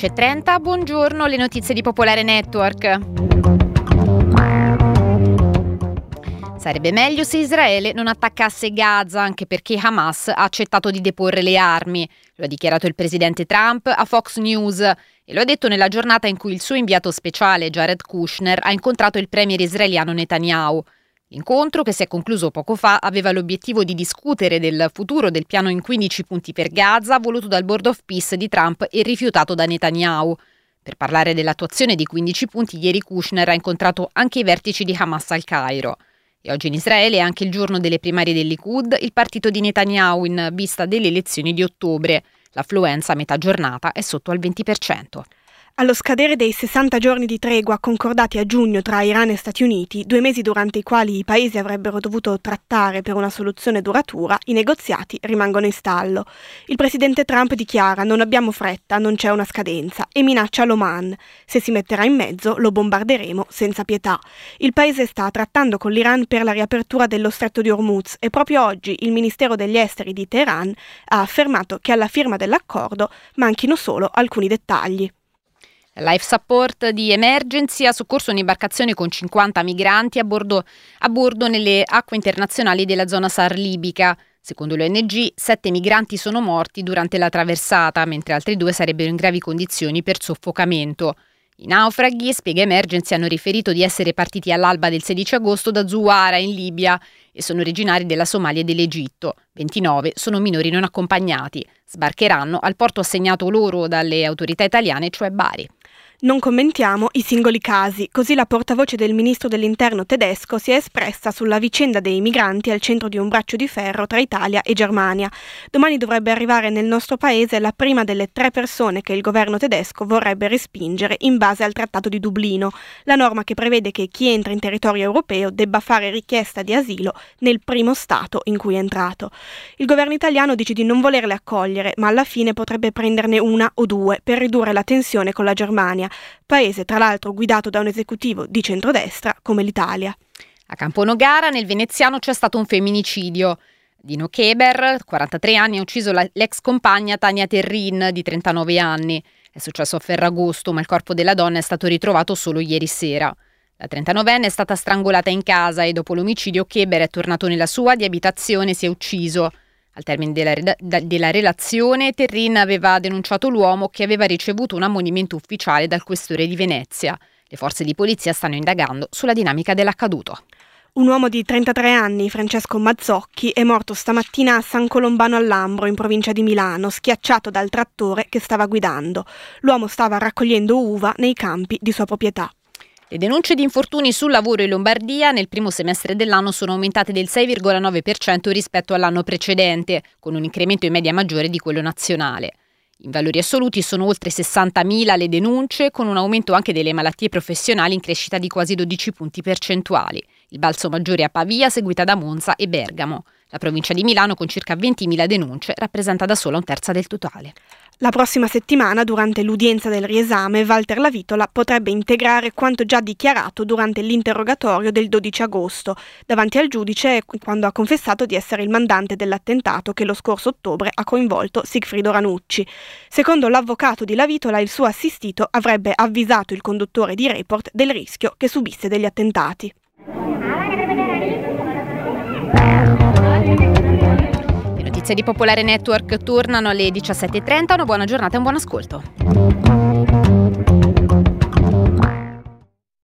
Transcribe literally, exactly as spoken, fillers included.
undici e trenta, buongiorno, le notizie di Popolare Network. Sarebbe meglio se Israele non attaccasse Gaza, anche perché Hamas ha accettato di deporre le armi. Lo ha dichiarato il presidente Trump a Fox News e lo ha detto nella giornata in cui il suo inviato speciale Jared Kushner ha incontrato il premier israeliano Netanyahu. L'incontro, che si è concluso poco fa, aveva l'obiettivo di discutere del futuro del piano in quindici punti per Gaza voluto dal Board of Peace di Trump e rifiutato da Netanyahu. Per parlare dell'attuazione di quindici punti, ieri Kushner ha incontrato anche i vertici di Hamas al Cairo. E oggi in Israele è anche il giorno delle primarie del Likud, il partito di Netanyahu, in vista delle elezioni di ottobre. L'affluenza a metà giornata è sotto al venti per cento. Allo scadere dei sessanta giorni di tregua concordati a giugno tra Iran e Stati Uniti, due mesi durante i quali i paesi avrebbero dovuto trattare per una soluzione duratura, i negoziati rimangono in stallo. Il presidente Trump dichiara: non abbiamo fretta, non c'è una scadenza, e minaccia l'Oman. Se si metterà in mezzo lo bombarderemo senza pietà. Il paese sta trattando con l'Iran per la riapertura dello stretto di Hormuz e proprio oggi il Ministero degli Esteri di Teheran ha affermato che alla firma dell'accordo manchino solo alcuni dettagli. Life Support di Emergency ha soccorso un'imbarcazione con cinquanta migranti a bordo, a bordo nelle acque internazionali della zona SAR libica. Secondo l'O N G, sette migranti sono morti durante la traversata, mentre altri due sarebbero in gravi condizioni per soffocamento. I naufraghi, spiega Emergency, hanno riferito di essere partiti all'alba del sedici agosto da Zuwara in Libia e sono originari della Somalia e dell'Egitto. ventinove sono minori non accompagnati. Sbarcheranno al porto assegnato loro dalle autorità italiane, cioè Bari. Non commentiamo i singoli casi, così la portavoce del ministro dell'interno tedesco si è espressa sulla vicenda dei migranti al centro di un braccio di ferro tra Italia e Germania. Domani dovrebbe arrivare nel nostro paese la prima delle tre persone che il governo tedesco vorrebbe respingere in base al Trattato di Dublino, la norma che prevede che chi entra in territorio europeo debba fare richiesta di asilo nel primo stato in cui è entrato. Il governo italiano dice di non volerle accogliere, ma alla fine potrebbe prenderne una o due per ridurre la tensione con la Germania, paese tra l'altro guidato da un esecutivo di centrodestra come l'Italia. A Camponogara, nel veneziano, c'è stato un femminicidio. Dino Keber, quarantatré anni, ha ucciso la, l'ex compagna Tania Terrin, di trentanove anni. È successo a Ferragosto, ma il corpo della donna è stato ritrovato solo ieri sera. La trentanovenne è stata strangolata in casa e dopo l'omicidio Keber è tornato nella sua di abitazione e si è ucciso. Al termine della, della relazione, Terrin aveva denunciato l'uomo che aveva ricevuto un ammonimento ufficiale dal questore di Venezia. Le forze di polizia stanno indagando sulla dinamica dell'accaduto. Un uomo di trentatré anni, Francesco Mazzocchi, è morto stamattina a San Colombano al Lambro, in provincia di Milano, schiacciato dal trattore che stava guidando. L'uomo stava raccogliendo uva nei campi di sua proprietà. Le denunce di infortuni sul lavoro in Lombardia nel primo semestre dell'anno sono aumentate del sei virgola nove per cento rispetto all'anno precedente, con un incremento in media maggiore di quello nazionale. In valori assoluti sono oltre sessantamila le denunce, con un aumento anche delle malattie professionali in crescita di quasi dodici punti percentuali. Il balzo maggiore a Pavia, seguita da Monza e Bergamo. La provincia di Milano, con circa ventimila denunce, rappresenta da sola un terzo del totale. La prossima settimana, durante l'udienza del riesame, Walter Lavitola potrebbe integrare quanto già dichiarato durante l'interrogatorio del dodici agosto, davanti al giudice quando ha confessato di essere il mandante dell'attentato che lo scorso ottobre ha coinvolto Sigfrido Ranucci. Secondo l'avvocato di Lavitola, il suo assistito avrebbe avvisato il conduttore di Report del rischio che subisse degli attentati. Le notizie di Popolare Network tornano alle diciassette e trenta. Una buona giornata e un buon ascolto.